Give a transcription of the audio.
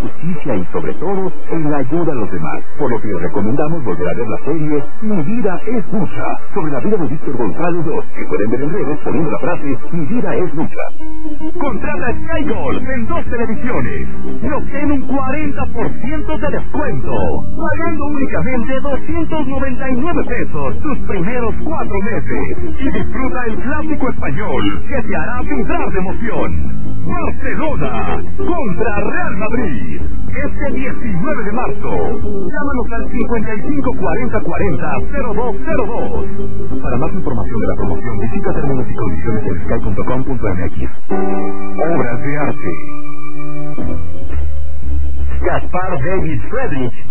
justicia y, sobre todo, en la ayuda a los demás. Por lo que les recomendamos volver a ver la serie Mi vida es mucha, sobre la vida de Víctor González II, que pueden ver en redes poniendo la frase Mi vida es mucha. Contrata Sky Gold en 2 televisiones y obtén un 40% de descuento, pagando únicamente 299 pesos tus primeros 4 meses, y disfruta el clásico español que te hará vibrar de emoción. Barcelona contra Real Madrid, este 19 de marzo. Llámanos al 554040-0202. Para más información de la promoción, visita términos y condiciones en sky.com.mx. Obras de arte. Gaspar David Friedrich